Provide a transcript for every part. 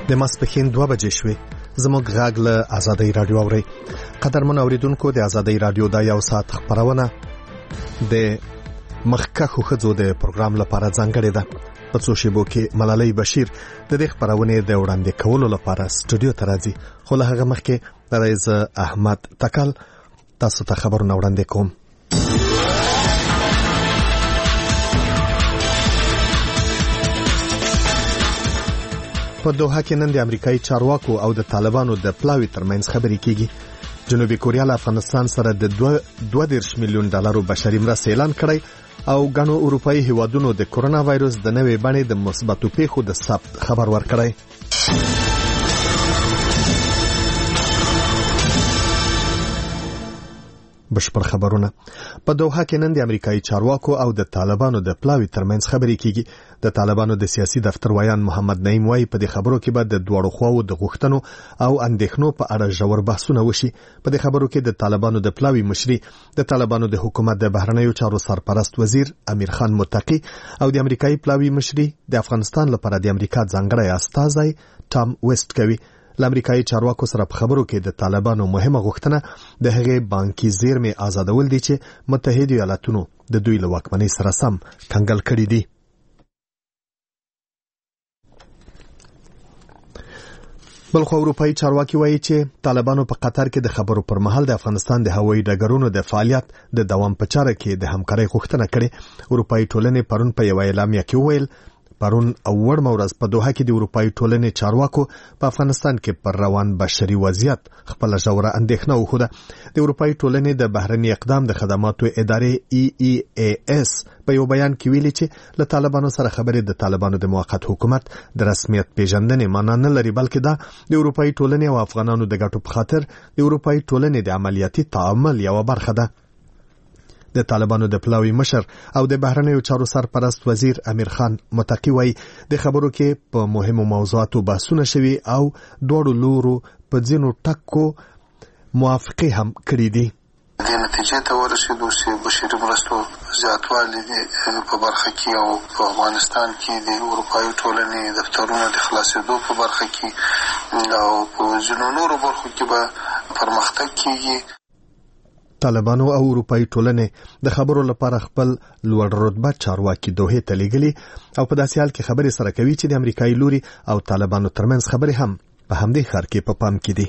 د ماسپښین 2 بجې شوې. زموږ غږ له آزادۍ رادیو اوري. قدرمن اوریدونکو، د آزادۍ رادیو د یو ساعت خبرونه د مخکښو ښځو د پروګرام لپاره ځانګړې ده. په څو شیبو کې ملالۍ بشیر د دې خبرونه د وړاندې کولو لپاره سټوډیو ته راځي. خو له هغه مخکې رئیس احمد تکل تاسو ته خبرونه وړاندې کوم. په دوحه کې نن د امریکایي چارواکو او د طالبانو د پلاوي ترمنځ خبرې کیږي. جنوبي کوریا له افغانستان سره د 2.2 میلیون ډالرو بشري مرسته اعلان کړی او غنو اروپאי هیوادونو د کورونا وایروس د نوې بڼې د مثبتو پیښو د ثبت خبر ورکړی. بشپړ خبرونه. په دوحه کې نن د امریکایي چارواکو او د طالبانو د پلاوي ترمنځ خبرې کیږي. د طالبانو د سیاسي دفتر ویان محمد نعیم وايي په دې خبرو کې به د دوړو خواو د غوښتنو او اندېښنو په اړه ژور بحثونه وشي. په دې خبرو کې د طالبانو د پلاوي مشري، د طالبانو د حکومت د بهرنیو چارو سرپرست وزیر امیر خان متقی او د امریکایي پلاوي مشري د افغانستان لپاره د امریکا ځانګړی استازی ټام ویسټ کوي. امریکایي چارواکو سره په خبرو کې د طالبانو مهمه غوښتنه د هغې بانکي زیرمې آزادول دي چې متحده ایالاتونو د دوی له واکمنۍ سره سم کنګل کړي دي. بلخو اروپאי چارواکي وایي چې طالبانو په قطر کې د خبرو پر مهال د افغانستان د هوایي ډګرونو د فعالیت د دوام په چاره کې د همکارۍ غوښتنه کړې. اروپאי ټولنې پرون په یو اعلامیه کې وویل پرون او وړمه ورځ په دوحه کې د اروپאי ټولنې چارواکو په افغانستان کې پر روان بشري وضعیت خپل ژوره اندېښنه وښوده. د اروپאי ټولنې د بهرني اقدام د خدماتو ادارې EEAS په یو بیان کې ویلي چې له طالبانو سره خبرې د طالبانو د موقت حکومت د رسمیت پیژندنې معنا نه لري، بلکې دا د اروپאי ټولنې او افغانانو د ګټو په خاطر د اروپאי ټولنې د عملیاتي تعامل یو برخه ده. د طالبانو د پلاوي مشر او د بهرنیو چارو سرپرست وزیر امیر خان متقی وایي د خبرو کې په مهمو موضوعاتو بحثونه شوي او دوړو لورو په ځینو ټکو موافقه هم کړې دي. د نتیجې ته ورسېدو چې بشري مرستو زیاتوالی په برخه کې او په افغانستان کې د اروپאי ټولنې دفترونه د خلاصېدو په برخه کې او په ځینو نورو برخو کې به پرمختګ کیږي. طالبانو او اروپאי ټولنې د خبرو لپاره خپل لوړ رتبه چارواکي دوحې ته لیږلي او په داسې حال کې خبرې سره کوي چې د امریکایي لوري او طالبانو ترمنځ خبرې هم په همدې ښار کې په پام کې دي.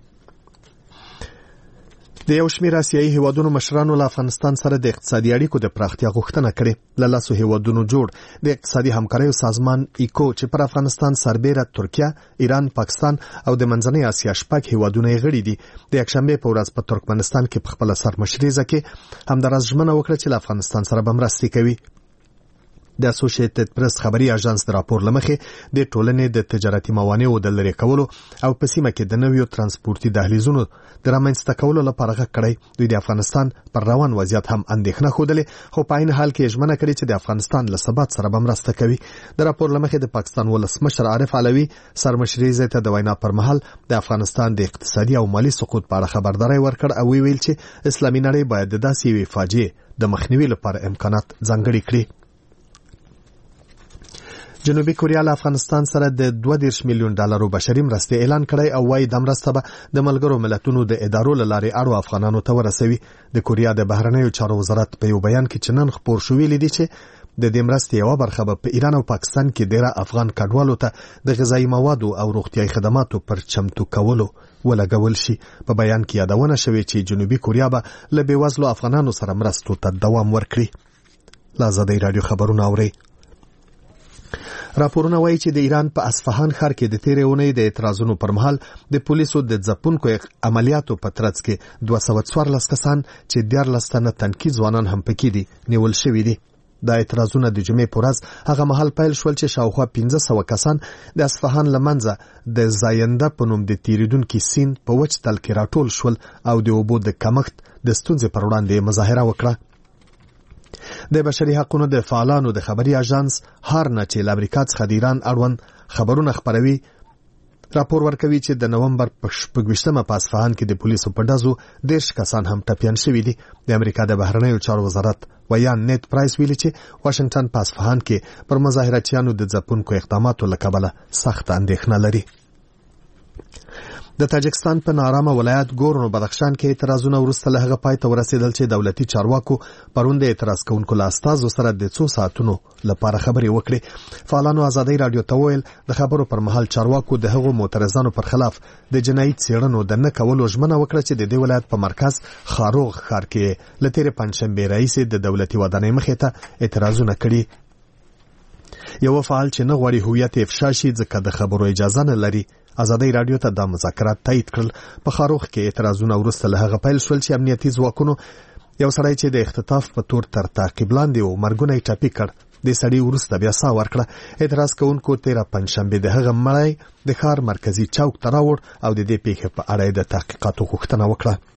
د یو شمېر آسیایي هیوادونو مشرانو له افغانستان سره د اقتصادي اړیکو د پراختیا غوښتنه کړې. له لاسو هیوادونو جوړ د اقتصادي همکاریو سازمان ایکو چې پر افغانستان سربېره ترکیه، ایران، پاکستان او د منځنۍ اسیا شپږ هیوادونه یې غړي دي. د یکشنبه په ورځ په ترکمنستان کې په خپل سرمشریزه کې همداراز ژمنه وکړه چې له افغانستان سره به مرستې کوي. د اسوسییټډ پریس خبري اژانس د راپور لمخې د ټولنې د تجارتي موانعو د لرې کولو او په سیمه کې د نویو ترانسپورتي دهلیزونو د رامنځته کولو لپاره غږ کړی. دوی د افغانستان پر روان وضعیت هم اندېښنه ښودلې، خو په عین حال کې ژمنه کړې چې د افغانستان له ثبات سره به مرسته کوي. د راپور لمخې د پاکستان ولسمشر عارف علوي سرمشریزه ته د وینا پر مهال د افغانستان د اقتصادي او مالی سقوط په اړه خبرداري ورکړ او ویل چې اسلامي نړۍ باید د داسې یوې فاجعې د مخنیوي لپاره امکانات ځانګړي کړي. جنوبي کوریا له افغانستان سره د 2.2 میلیون ډالرو بشري مرسته اعلان کړی او وايي د مرسته به د ملګرو ملتونو د ادارو له لارې اړو افغانانو ته ورسوي. د کوریا د بهرنیو چارو وزارت په یو بیان کې چې نن خپور شوی لیدي چې د دې مرستې یو برخه به په ایران او پاکستان کې ډیره افغان کډوالو ته د غذایی موادو او روغتیايي خدماتو پر چمتو کولو ولګول شي. په بیان کې یادونه شوې چې جنوبي کوریا به له بېوزلو افغانانو سره مرستو ته دوام ورکړي. له آزادۍ رادیو خبرونه اوري. راپورونه وایي چې د ایران په اصفهان ښار کې د تیرې اونۍ د اعتراضونو پر مهال د پولیسو د ځپونکو عملیاتو په ترڅ کې 214 کسان چې 14 تنه تنکي ځوانان هم پکې دي نیول شوي دي. دا اعتراضونه د جمعې په ورځ هغه مهال پیل شول چې شاوخوا 1500 کسان د اصفهان لمنځه د زاینده په نوم د تیریدونکي سیند په وچ تل کې راټول شول او د اوبو د کمښت د ستونزې پر وړاندې مظاهره وکړه. د بشري حقوقو د فعالانو د خبري اژانس هارنا چې له امریکا څخه د ایران اړوند خبرونه خپروي راپور ورکوي چې د نومبر په 28مه په اصفهان کې د پولیسو په ډزو 10 کسان هم ټپيان شوي دي. د امریکا د بهرنیو چارو وزارت ویان نیت پرایس ویلي چې واشنگټن په اصفهان کې پر مظاهراتیانو د ځپونکو اقداماتو له کبله سخت اندېښنه لري. د تاجکستان په نارامه ولایت ګورنو بدخشان کې اعتراضونه وروسته له هغه پای ته ورسېدل چې دولتي چارواکو پرون د اعتراض کوونکو له استازو سره د 2 ساعتونو لپاره خبرې وکړې. فعالانو ازادي رادیو ته وویل د خبرو پر مهال چارواکو د هغو معترضانو پر خلاف د جنایي څېړنو د نه کولو ژمنه وکړه چې د دې ولایت په مرکز خاروغ ښار کې له تېرې پنجشنبې راهیسې د دولتي ودانۍ مخې ته اعتراضونه کړي. یو فعال چې نه غواړي هویت افشا شي ځکه د خبرو اجازه نه لري ازادي رادیو ته د مذاکرات تایید کړل. په خاروغ کې اعتراضونه وروسته له هغه پیل شول چې امنیتي ځواکونو یو سړی چې د اختطاف په تور تر تعقیب لاندې و مرګونه یې ټپي کړ. د سړي وروسته بیا ساه ورکړه. اعتراض کوونکو تېره پنجشنبې د هغه مړی د ښار مرکزي چوک ته راوړ او د دې پیښې په اړه د تحقیقاتو غوښتنه وکړه.